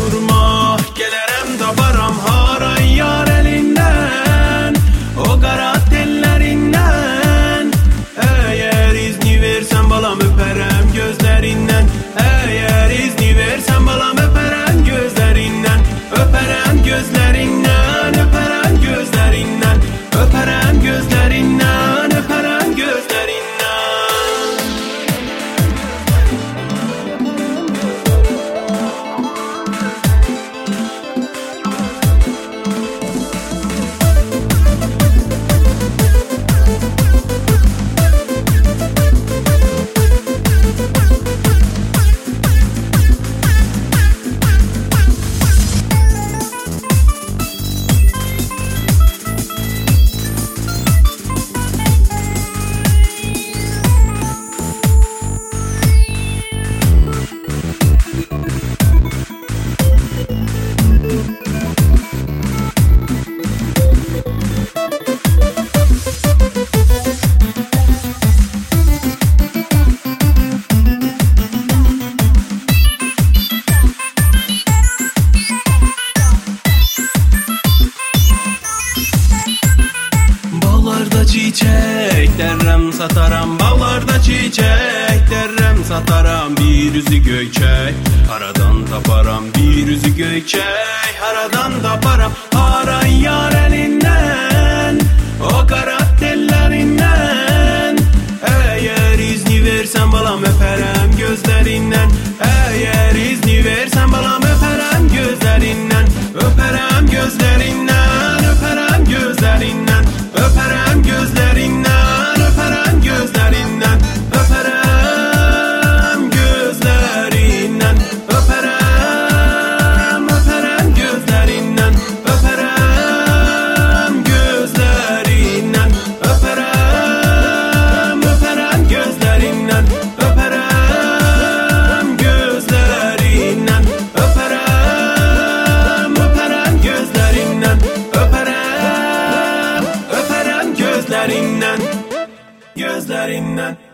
durma, gelerem taparam haray yar elinden, o kara tellerinden. Eğer izni versen balam öperem gözlerinden, eğer izni versen balam öperem gözlerinden, öperem gözlerinden, öperem gözlerinden, öperem gözlerinden, öperem gözlerinden. Çiçek derrem sataram, bağlarda çiçek derrem sataram. Bir yüzü gökçek, haradan taparam, bir yüzü gökçek, haradan taparam. Haray yar elinden, o kara tellerinden. Eğer izni versen balam öperem gözlerinden, eğer izni versen balam öperem gözlerinden, öperem gözlerinden, öperem gözlerinden, öperem gözlerinden, öperem gözlerinden, öperem gözlerinden, öperem, öperem gözlerinden, öperem gözlerinden, öperem, öperem gözlerinden, öperem gözlerinden, öperem, öperem gözlerinden, öperem, öperem gözlerinden, gözlerinden.